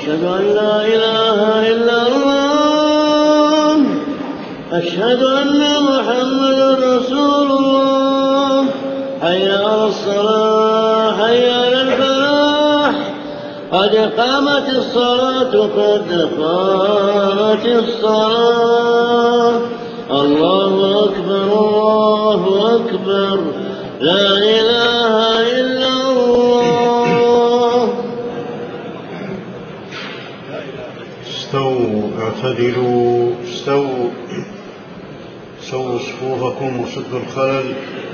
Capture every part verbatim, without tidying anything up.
أشهد أن لا إله إلا الله أشهد أن محمدا رسول الله حي على الصلاة حي على الفلاح قد قامت الصلاة قد قامت الصلاة الله أكبر الله أكبر لا إله إلا الله. استووا اعتدلوا استووا سووا صفوفكم وسدوا الخلل.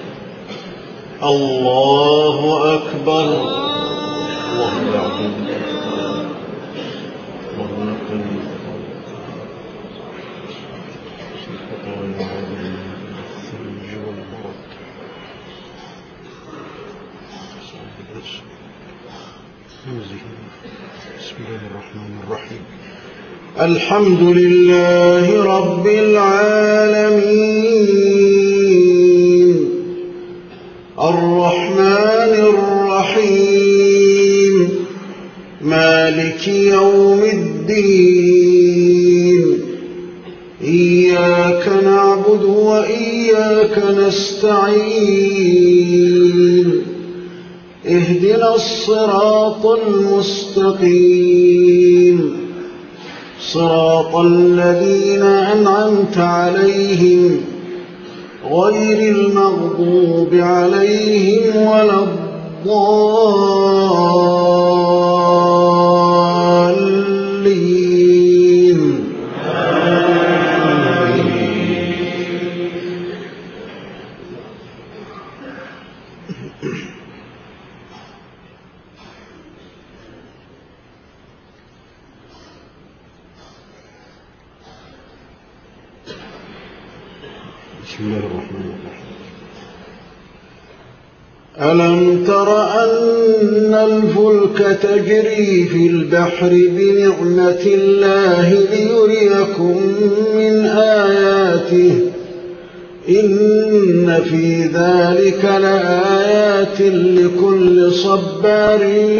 الله أكبر. الله العظيم. اللهم نقل الثلج والبرد. بسم الله الرحمن الرحيم. الحمد لله رب العالمين الرحمن الرحيم مالك يوم الدين إياك نعبد وإياك نستعين اهدنا الصراط المستقيم صراط الذين أنعمت عليهم غير المغضوب عليهم ولا الضالين. بسم الله الرحمن الرحيم. ألم تر أن الفلك تجري في البحر بنعمة الله ليريكم من آياته إن في ذلك لآيات لكل صبار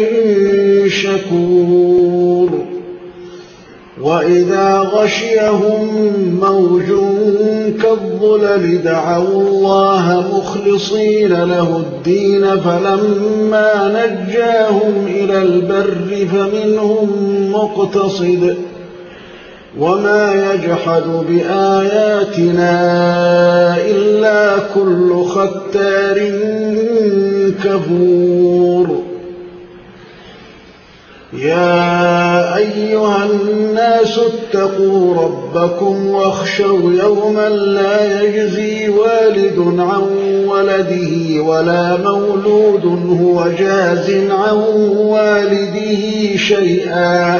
شكور. وإذا غشيهم موج كالظلل دعوا الله مخلصين له الدين فلما نجاهم إلى البر فمنهم مقتصد وما يجحد بآياتنا إلا كل ختار كفور. يا أيها الناس اتقوا ربكم واخشوا يوما لا يجزي والد عن ولده ولا مولود هو جاز عن والده شيئا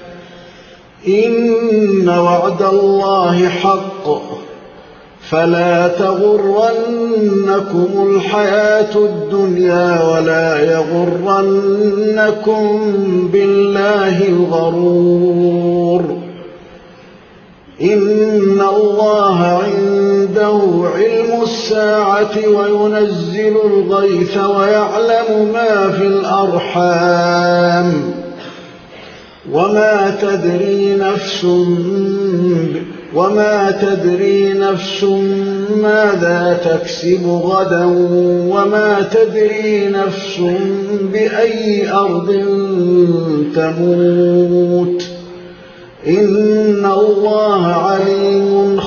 إن وعد الله حق فلا تغرنكم الحياة الدنيا ولا يغرنكم بالله الغرور. إن الله عنده علم الساعة وينزل الغيث ويعلم ما في الأرحام وما تدري نفس وما تدري نفس ماذا تكسب غدا وما تدري نفس بأي أرض تموت إن الله عليم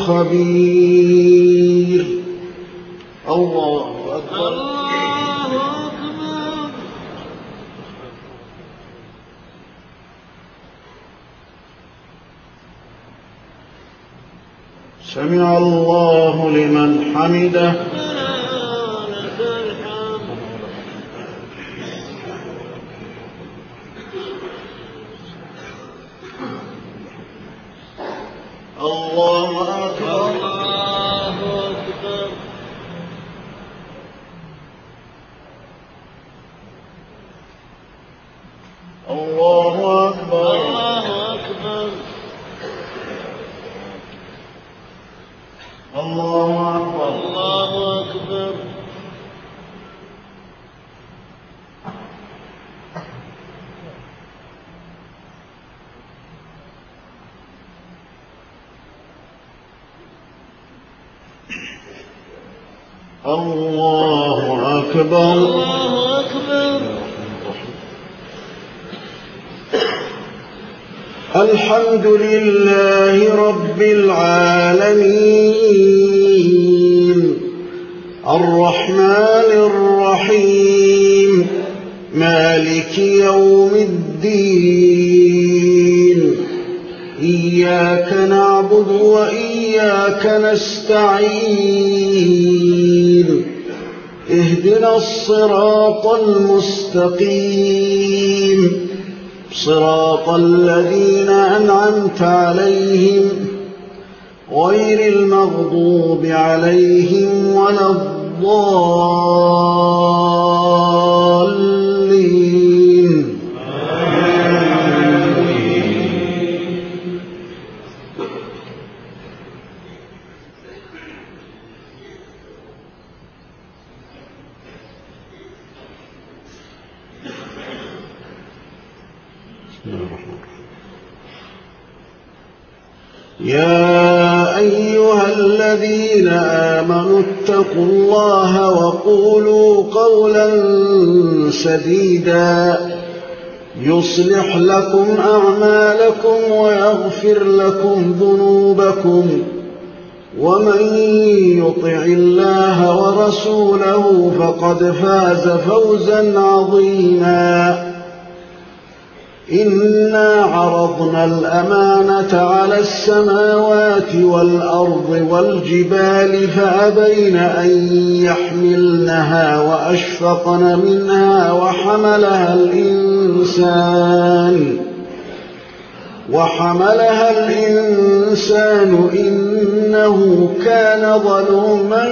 خبير. الله أكبر. سمع الله لمن حمده. الله أكبر. الله أكبر. الله أكبر. الله أكبر. الله أكبر. الله أكبر. الحمد لله رب العالمين الرحمن الرحيم مالك يوم الدين إياك نعبد وإياك نستعين اهدنا الصراط المستقيم صراط الذين أنعمت عليهم غير المغضوب عليهم ولا الضالين. يا أيها الذين آمنوا اتقوا الله وقولوا قولا سديدا يصلح لكم أعمالكم ويغفر لكم ذنوبكم ومن يطع الله ورسوله فقد فاز فوزا عظيما. إنا عرضنا الأمانة على السماوات والأرض والجبال فأبين أن يحملنها وأشفقن منها وحملها الإنسان وحملها الإنسان إنه كان ظلوما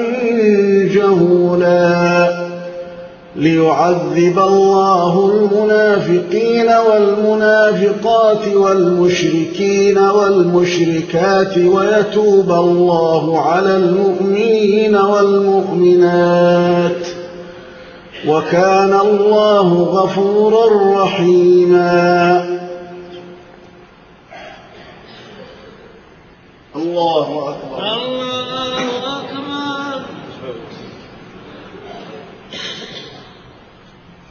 جهولا. ليعذب الله المنافقين والمنافقات والمشركين والمشركات ويتوب الله على المؤمنين والمؤمنات وكان الله غفورا رحيما. الله أكبر. الله